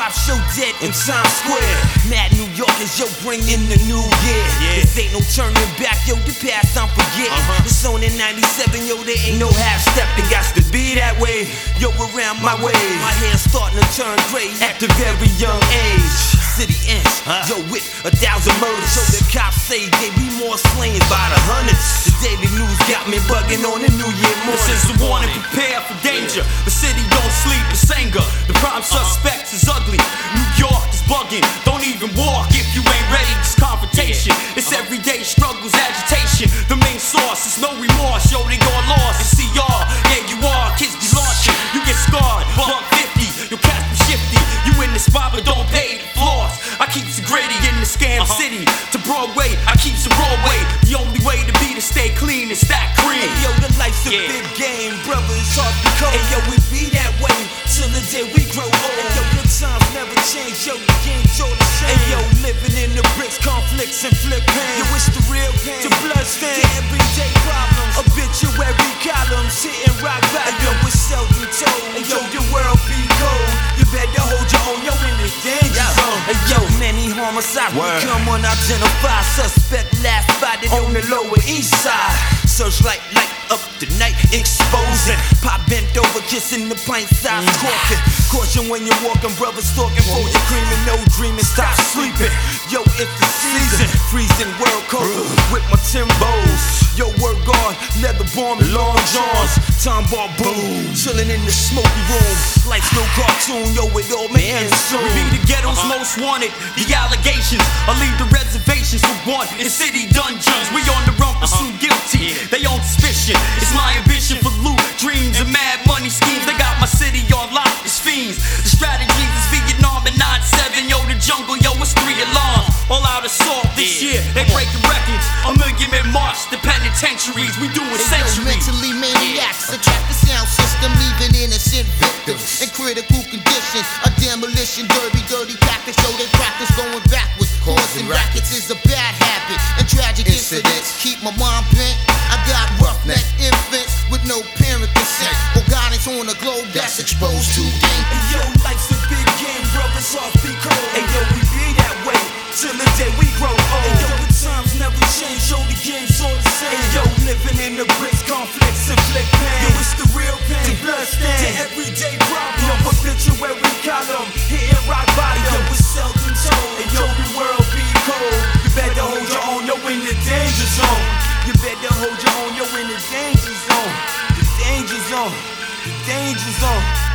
Rob show dead in Times Square. Mad New Yorkers, yo, bring in the new year. This ain't no turning back, yo, the past I'm forgetting. It's on in 97, yo, there ain't no half step. It got to be that way, yo, around my way. My hair's starting to turn gray at the very young age. City ends, yo, with 1,000 murders. So the cops say they be more slayings by the hundreds. The Daily News got me bugging on the New Year morning. This is a warning, prepare for danger. The city don't sleep, it's anger. The prime suspects is ugly. New York is bugging. Don't even walk if you ain't ready. This confrontation, it's everyday struggles, agitation. The main source is no remorse. Yo, they all lost. It's CR, yeah, you are. Kids be launching, you get scarred. Buck 50, your cats be shifty. You in the spot but don't pay the floors. I keeps it gritty in the scam city. To Broadway, I keeps it Broadway. The only way to be to stay clean is stack cream. Hey yo, the life's a big game, brother, it's hard to code. Hey yo, we be that way till the day we grow old. Hey yo, good times never change, yo, the game's all the same. Hey yo, living in the bricks, conflicts and flip pain. Yo, it's the real pain, the bloodstain, the everyday problems, obituary columns, hitting rock bottom. Hey yo, it's seldom told. Hey yo, the world be cold. You better hold your own, yo, in the danger zone. Hey yo, many homicides become unidentified. Suspect last spotted on the Lower East Side. Searchlight light up the night, exposing. Pop bent over, kissing the pint-sized coffin. Caution when you're walking, brothers talking. Fold your creaming, no dreaming, stop sleeping. Yo, it's the season, freezing world cold with my Timbos. Yo, work on, leather bomb, long johns. Time bar boom, chilling in the smoky room. Life's no cartoon, yo, it all may end soon. We be the ghetto's most wanted. The allegations, I leave the reservations for one. In city dungeons, we on the run, pursued guilty. They on suspicion. It's my ambition for loot, dreams, and mad money schemes. They got my city on lock, it's fiends. The strategies is Vietnam and 9/7. Yo, the jungle, yo, it's 3 alarms. All out assault this year, they breaking records. A million in March, the penitentiaries, we doing centuries. Mentally maniacs attack the sound system, leaving innocent victims in critical condition. A demolition derby, dirty tactics show they practice going backwards. Causing rackets is a bad habit, and tragic incidents keep my mind bent. I got roughneck infants with no parent consent or guidance on a globe that's exposed to game. Hey yo, life's a big game, brothers off be cold. Hey yo, we be that way till the day we grow old. Hey yo, the times never change, yo, the game's all the same. Hey yo, living in the bricks, conflicts and flip pain. Yo, it's the real pain, the bloodstain, the everyday problem. Yo, obituary column, hitting rock bottom. Yo, it's seldom told. Hey yo, the world be cold. You better hold your own, yo, in the danger zone. You better hold your own, yo, in the danger zone. The danger zone. The danger zone.